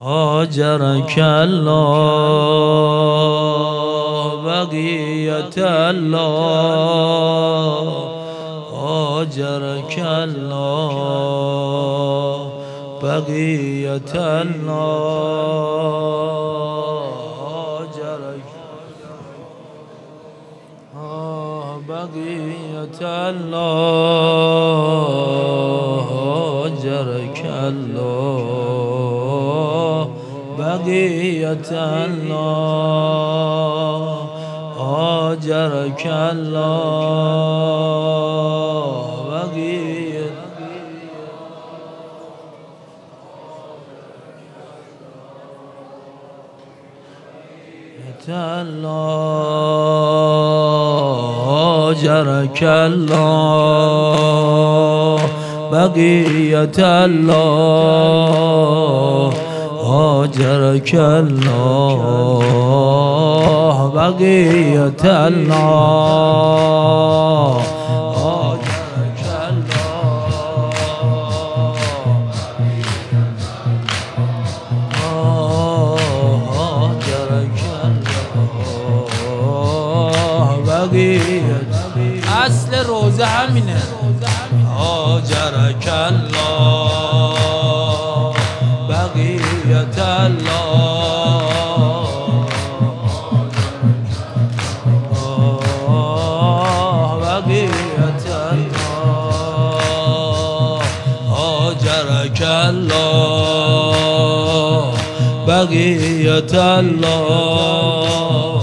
هاجرك الله بقية الله هاجرك الله بقية الله هاجرك بقية الله هاجرك الله بقية الله هاجرك الله بقية الله هاجرك الله بقية الله هاجرك الله بقية الله هاجرك الله هاجرك الله بقية اصل روزه همینه هاجرك الله بقية الله بقية الله هاجرك الله بقية الله